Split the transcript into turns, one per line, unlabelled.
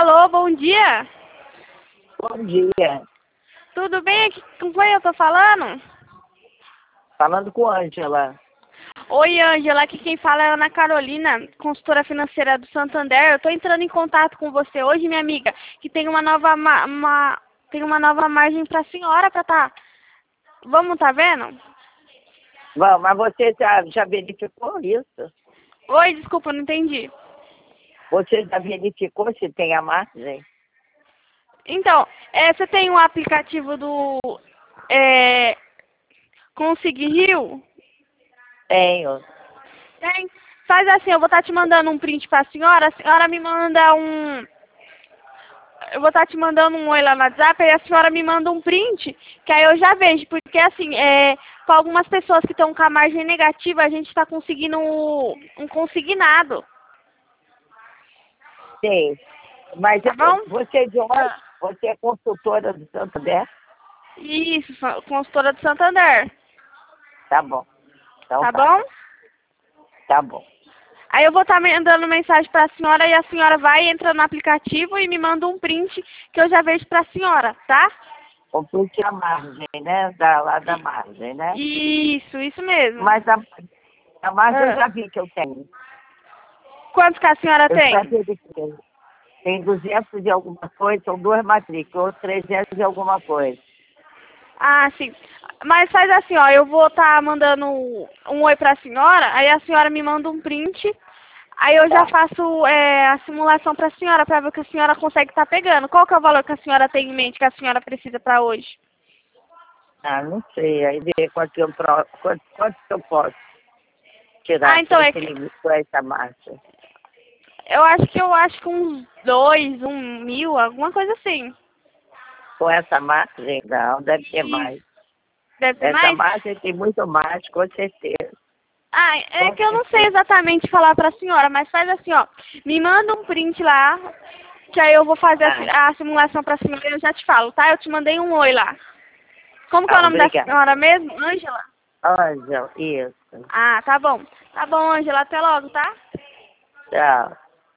Alô, bom dia.
Bom dia.
Tudo bem? Com quem eu tô falando?
Falando com a Ângela.
Oi, Ângela. Aqui quem fala é a Ana Carolina, consultora financeira do Santander. Eu tô entrando em contato com você hoje, minha amiga, que tem uma nova tem uma nova margem pra senhora pra tá. Vamos, tá vendo?
Bom, mas você já verificou isso?
Oi, desculpa, não entendi.
Você já verificou se tem a margem?
Então, você tem um aplicativo do Conseguir Rio?
Tenho.
Tem. Faz assim, eu vou estar te mandando um print pra senhora. A senhora me manda um... Eu vou estar te mandando um oi lá no WhatsApp, aí a senhora me manda um print, que aí eu já vejo, porque assim, com algumas pessoas que estão com a margem negativa, a gente está conseguindo um consignado.
Sim. Mas
Tá bom?
você é de onde?
Ah,
Você é consultora do Santander?
isso, consultora do Santander.
Tá bom. Então
Tá
tá.
bom?
Tá bom.
Aí eu vou estar mandando mensagem para a senhora e a senhora vai, entra no aplicativo e me manda um print que eu já vejo para a senhora, tá?
Compute a margem, né? Lá da margem, né?
Isso mesmo.
Mas a margem eu
Ah,
já vi que eu tenho.
quantos que a senhora
Eu já
tem?
verifiquei. Tem 200 e alguma coisa, são duas matrículas, ou 300 e alguma coisa.
Ah, sim. Mas faz assim, ó, eu vou estar mandando um oi pra senhora, aí a senhora me manda um print, aí eu já
Tá.
faço a simulação pra senhora, pra ver o que a senhora consegue estar pegando. Qual que é o valor que a senhora tem em mente, que a senhora precisa pra hoje?
Ah, não sei. Aí ver quanto que eu posso
Ah,
tirar com
então é
esse
que
limite, com essa marcha.
eu acho que uns 2, 1.000, alguma coisa assim.
Com essa margem, não, deve ter
Isso.
mais.
Deve ter
Essa
mais?
margem tem muito mais, com certeza.
Ah, é
Com
que eu não sei
certeza.
exatamente falar pra senhora, mas faz assim, ó. Me manda um print lá, que aí eu vou fazer
Ah,
a simulação pra senhora e eu já te falo, tá? Eu te mandei um oi lá. Como que é o
ah,
nome da
obrigada.
senhora mesmo? Ângela?
Ângela, isso.
Ah, tá bom. Tá bom, Ângela. Até logo, tá?
Tchau.